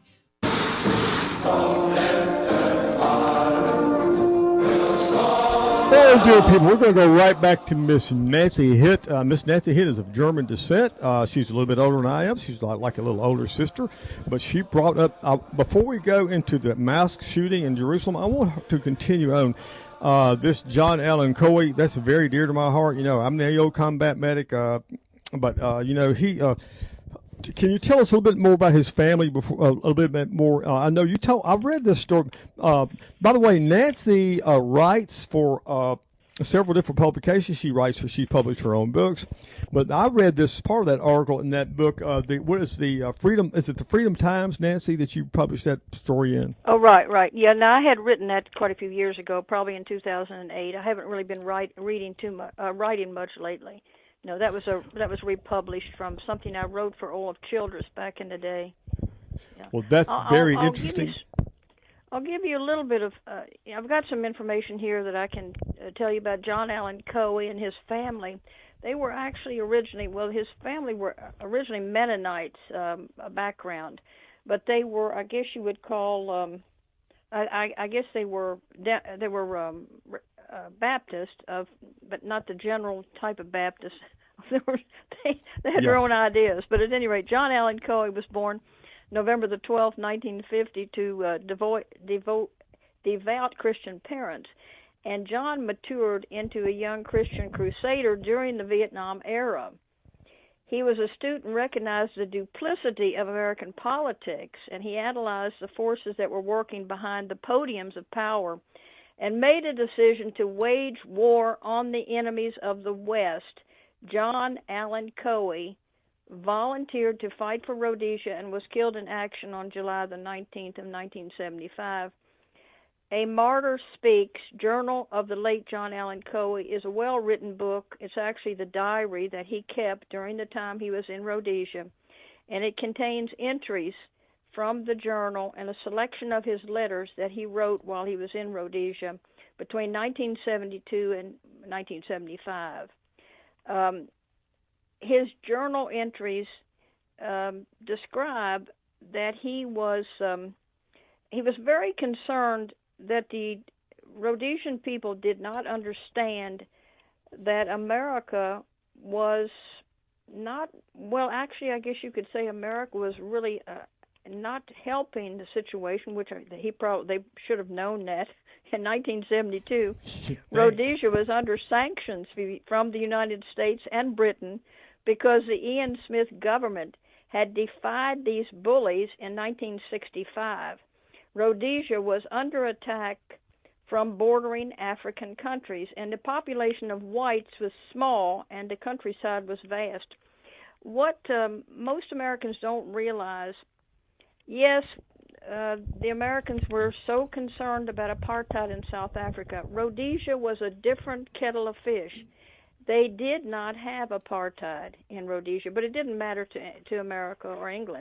Well, dear people, we're going to go right back to Miss Nancy Hitt. Uh, Miss Nancy Hitt is of German descent. Uh, she's a little bit older than I am. She's like, like a little older sister. But she brought up, uh, before we go into the mass shooting in Jerusalem, I want to continue on uh, this John Allen Coe. That's very dear to my heart. You know, I'm the old combat medic, uh, but, uh, you know, he... Uh, Can you tell us a little bit more about his family before uh, a little bit more? Uh, I know you tell. I read this story. Uh, by the way, Nancy uh, writes for uh, several different publications. She writes for. She published her own books, but I read this part of that article in that book. Uh, the what is the uh, Freedom? Is it the Freedom Times, Nancy, that you published that story in? Oh, right, right. Yeah. Now I had written that quite a few years ago, probably in two thousand eight. I haven't really been write, reading too much, uh, writing much lately. No, that was a that was republished from something I wrote for Olaf Childress back in the day. Yeah. Well, that's I'll, very I'll, I'll interesting. Give you, I'll give you a little bit of. Uh, I've got some information here that I can uh, tell you about John Allen Coe and his family. They were actually originally well, his family were originally Mennonites um, a background, but they were, I guess you would call. Um, I, I, I guess they were they were. Um, Uh, Baptist, of, but not the general type of Baptist. they, were, they, they had yes. their own ideas. But at any rate, John Allen Coe was born November the twelfth, nineteen fifty, to uh, devout, devout, devout Christian parents. And John matured into a young Christian crusader during the Vietnam era. He was astute and recognized the duplicity of American politics, and he analyzed the forces that were working behind the podiums of power and made a decision to wage war on the enemies of the West. John Allen Coe volunteered to fight for Rhodesia and was killed in action on July the nineteenth of nineteen seventy-five. A Martyr Speaks, Journal of the late John Allen Coe, is a well-written book. It's actually the diary that he kept during the time he was in Rhodesia, and it contains entries from the journal and a selection of his letters that he wrote while he was in Rhodesia between nineteen seventy-two and nineteen seventy-five. Um, his journal entries um, describe that he was um, he was very concerned that the Rhodesian people did not understand that America was not, well, actually, I guess you could say America was really uh, not helping the situation, which he probably they should have known that in nineteen seventy-two. Rhodesia was under sanctions from the United States and Britain because the Ian Smith government had defied these bullies in nineteen sixty-five. Rhodesia was under attack from bordering African countries, and the population of whites was small and the countryside was vast. What um, most Americans don't realize, yes, uh, the Americans were so concerned about apartheid in South Africa. Rhodesia was a different kettle of fish. They did not have apartheid in Rhodesia, but it didn't matter to to America or England.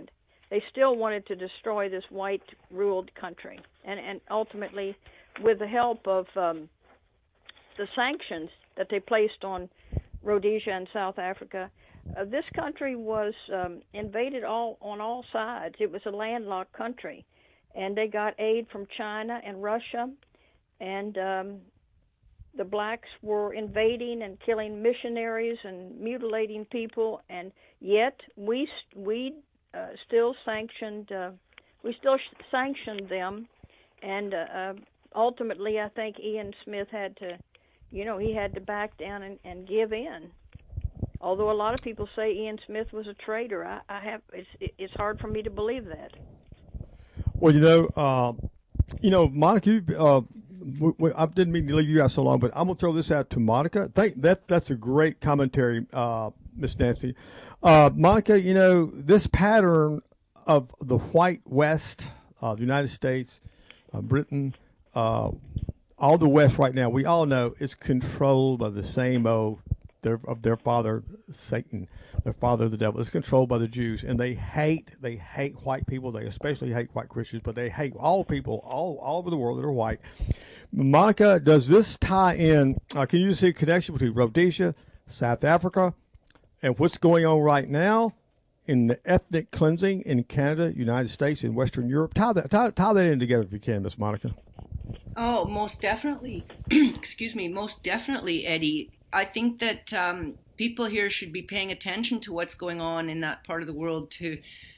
they still wanted to destroy this white-ruled country. And, and ultimately, with the help of um, the sanctions that they placed on Rhodesia and South Africa, uh, this country was um, invaded all on all sides. It was a landlocked country, and they got aid from China and Russia, and um, the blacks were invading and killing missionaries and mutilating people, and yet we we uh, still sanctioned uh, we still sanctioned them, and uh, uh, ultimately I think Ian Smith had to, you know, he had to back down and, and give in. Although a lot of people say Ian Smith was a traitor, I, I have it's it's hard for me to believe that. Well, you know, uh, you know, Monica, uh, we, we, I didn't mean to leave you out so long, but I'm gonna throw this out to Monica. Thank that that's a great commentary, uh, Miss Nancy. Uh, Monica, you know, this pattern of the white West, uh, the United States, uh, Britain, uh, all the West right now, we all know it's controlled by the same old their, of their father, Satan, their father, the devil. It's controlled by the Jews, and they hate they hate white people. They especially hate white Christians, but they hate all people all, all over the world that are white. Monica, does this tie in? Uh, can you see a connection between Rhodesia, South Africa, and what's going on right now in the ethnic cleansing in Canada, United States, and Western Europe? Tie that tie, tie that in together if you can, Miss Monica. Oh, most definitely. Excuse me, most definitely, Eddie. I think that um, people here should be paying attention to what's going on in that part of the world to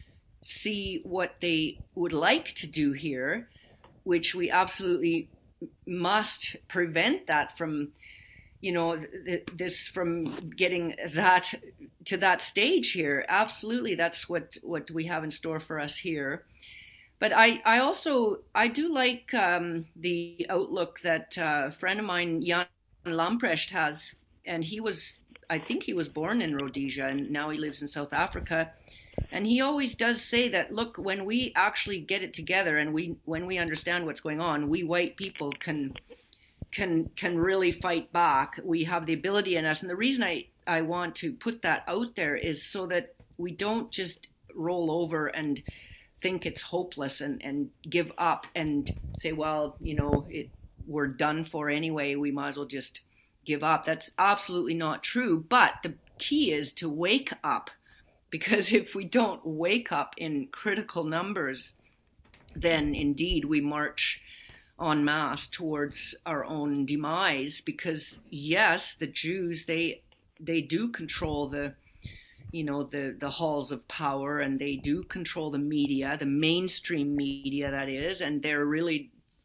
see what they would like to do here, which we absolutely must prevent that from, you know, th- this from getting that to that stage here. Absolutely, that's what, what we have in store for us here. But I, I also, I do like um, the outlook that uh, a friend of mine, Jan Lamprecht, has, and he was, I think he was born in Rhodesia, and now he lives in South Africa. And he always does say that, look, when we actually get it together and we, when we understand what's going on, we white people can, can, can really fight back. We have the ability in us. And the reason I, I want to put that out there is so that we don't just roll over and think it's hopeless and, and give up and say, well, you know, it, we're done for anyway. We might as well just give up. That's absolutely not true. But the key is to wake up, because if we don't wake up in critical numbers, then indeed we march en masse towards our own demise. Because yes, the Jews, they they do control the you know, the, the halls of power, and they do control the media, the mainstream media, that is, and they're really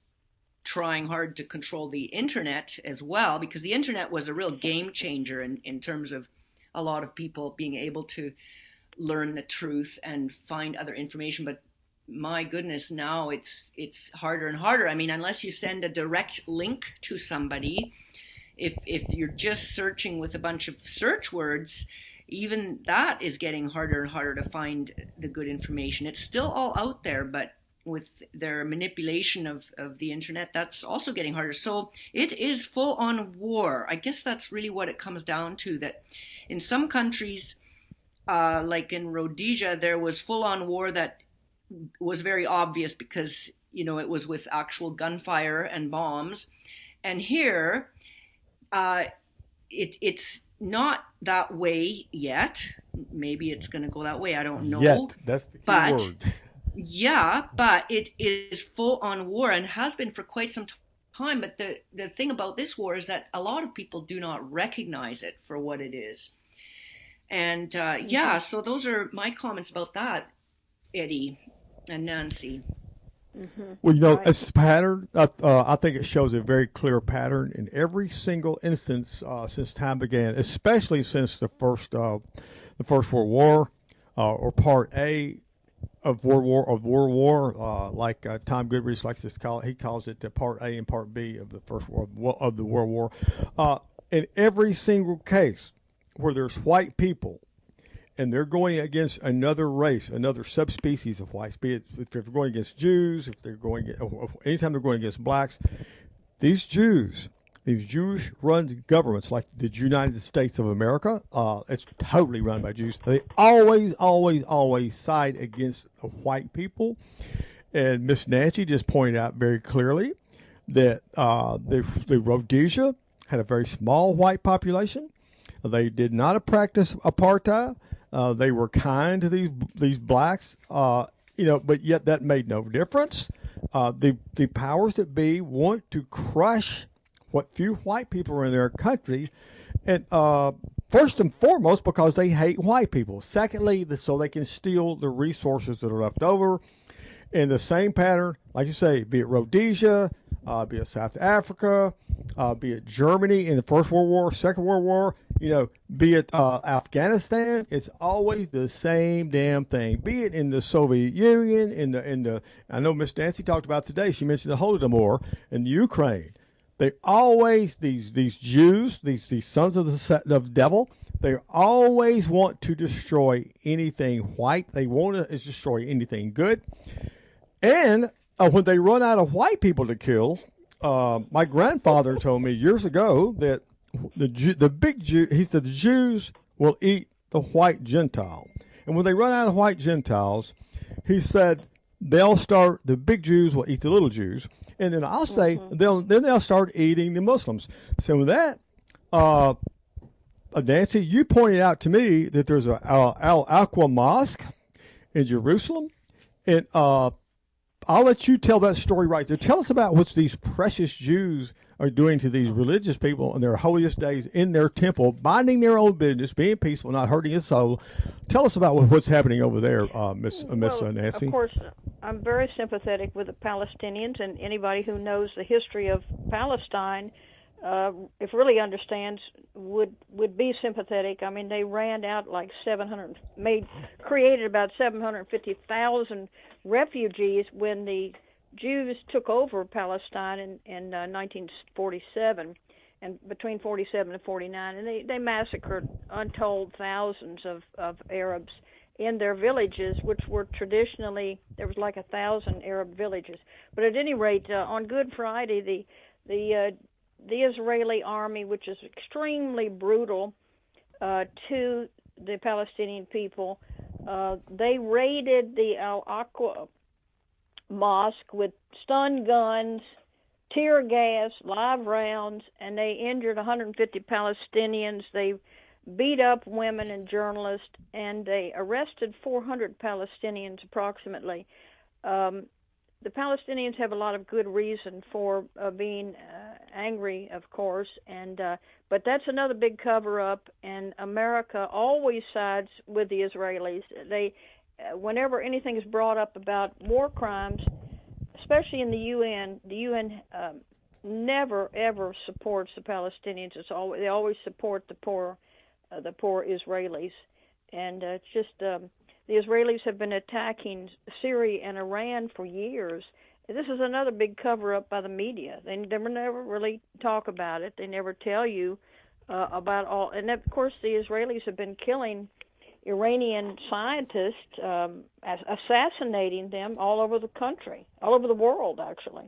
trying hard to control the internet as well, because the internet was a real game changer in, in terms of a lot of people being able to learn the truth and find other information. But my goodness, now it's it's harder and harder. I mean, unless you send a direct link to somebody, if if you're just searching with a bunch of search words, even that is getting harder and harder to find the good information. It's still all out there, but with their manipulation of, of the internet, that's also getting harder. So it is full on war. I guess that's really what it comes down to, that in some countries, uh, like in Rhodesia, there was full on war that was very obvious because, you know, it was with actual gunfire and bombs. And here, uh, it, it's not that way yet. Maybe it's going to go that way. I don't know. Yet, that's the key but, word. Yeah, but it is full on war and has been for quite some time. But the, the thing about this war is that a lot of people do not recognize it for what it is. And uh, yeah, so those are my comments about that, Eddie and Nancy. Mm-hmm. Well, you know, Right. it's a pattern. Uh, uh, I think it shows a very clear pattern in every single instance uh, since time began, especially since the first, uh, the First World War, uh, or Part A of World War of World War, uh, like uh, Tom Goodrich likes to call it. He calls it the Part A and Part B of the First World of the World War. Uh, in every single case where there's white people, and they're going against another race, another subspecies of whites, be it if they're going against Jews, if they're going, anytime they're going against blacks, these Jews these Jewish-run governments, like the United States of America, uh, it's totally run by Jews. They always, always, always side against the white people. And Miss Nancy just pointed out very clearly that uh, the, the Rhodesia had a very small white population. They did not practice apartheid. Uh, they were kind to these these blacks, uh, you know, but yet that made no difference. Uh, the the powers that be want to crush what few white people are in their country, and uh, first and foremost because they hate white people. Secondly, the, so they can steal the resources that are left over. In the same pattern, like you say, be it Rhodesia, uh, be it South Africa, uh, be it Germany in the First World War, Second World War, you know, be it uh, Afghanistan, it's always the same damn thing. Be it in the Soviet Union, in the in the I know Miss Nancy talked about today. She mentioned the Holodomor in the Ukraine. They always these these Jews, these these sons of the of the devil. They always want to destroy anything white. They want to destroy anything good. And uh, when they run out of white people to kill, uh, my grandfather told me years ago that the Jew, the big Jew, he said the Jews will eat the white Gentile. And when they run out of white Gentiles, he said they'll start, the big Jews will eat the little Jews. And then I'll say, mm-hmm. they'll then they'll start eating the Muslims. So with that, uh, uh, Nancy, you pointed out to me that there's a Al Aqsa Mosque in Jerusalem. And uh, I'll let you tell that story right there. Tell us about what these precious Jews are doing to these religious people on their holiest days in their temple, minding their own business, being peaceful, not hurting a soul. Tell us about what's happening over there, uh, Miss uh, Miss well, Nancy. Of course, I'm very sympathetic with the Palestinians, and anybody who knows the history of Palestine, uh, if really understands, would would be sympathetic. I mean, they ran out like seven hundred, made created about seven hundred fifty thousand refugees when the Jews took over Palestine in, in uh, nineteen forty-seven, and between forty-seven and forty-nine, and they, they massacred untold thousands of, of Arabs in their villages, which were traditionally, there was like a thousand Arab villages. But at any rate, uh, on Good Friday, the the uh, the Israeli army, which is extremely brutal uh, to the Palestinian people, uh, they raided the Al Aqsa Mosque with stun guns, tear gas, live rounds, and they injured one hundred fifty Palestinians. They beat up women and journalists, and they arrested four hundred Palestinians approximately. Um, the Palestinians have a lot of good reason for uh, being uh, angry, of course, and uh, but that's another big cover-up, and America always sides with the Israelis. They Whenever anything is brought up about war crimes, especially in the U N, the U N um, never ever supports the Palestinians. It's always, they always support the poor, uh, the poor Israelis, and uh, it's just um, the Israelis have been attacking Syria and Iran for years. This is another big cover-up by the media. They never, never really talk about it. They never tell you uh, about all. And of course, the Israelis have been killing Iranian scientists, um, assassinating them all over the country, all over the world, actually.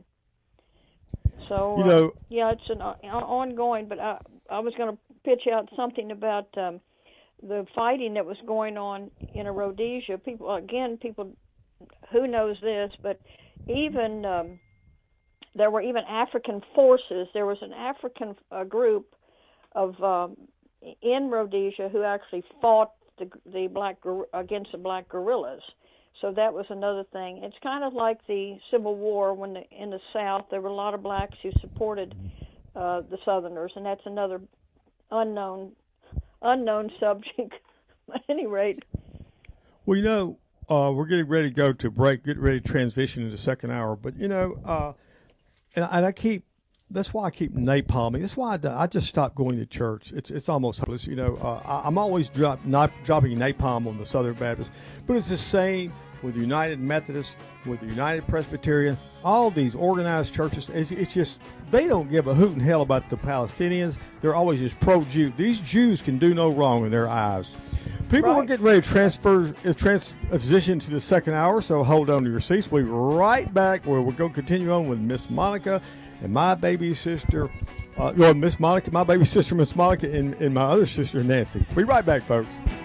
So, you know, uh, yeah, it's an uh, ongoing, but I, I was going to pitch out something about um, the fighting that was going on in Rhodesia. People, again, people, who knows this, but even, um, there were even African forces. There was an African uh, group of, um, in Rhodesia who actually fought The, the black against the black guerrillas. So that was another thing. It's kind of like the Civil War when the, in the South there were a lot of blacks who supported uh, the Southerners, and that's another unknown unknown subject. At any rate. Well, you know, uh, we're getting ready to go to break, getting ready to transition into the second hour. But you know, uh, and, and I keep. That's why I keep napalming. That's why I, I just stopped going to church. It's it's almost hopeless. You know, uh, I, I'm always drop, not dropping napalm on the Southern Baptists, but it's the same with the United Methodists, with the United Presbyterian, all these organized churches. It's, it's just, they don't give a hoot in hell about the Palestinians. They're always just pro-Jew. These Jews can do no wrong in their eyes. People, right. We're getting ready to transfer, uh, transition to the second hour, so hold on to your seats. We'll be right back where we're going to continue on with Miss Monica and my baby sister, uh, well, Miss Monica, my baby sister, Miss Monica, and, and my other sister, Nancy. We'll be right back, folks.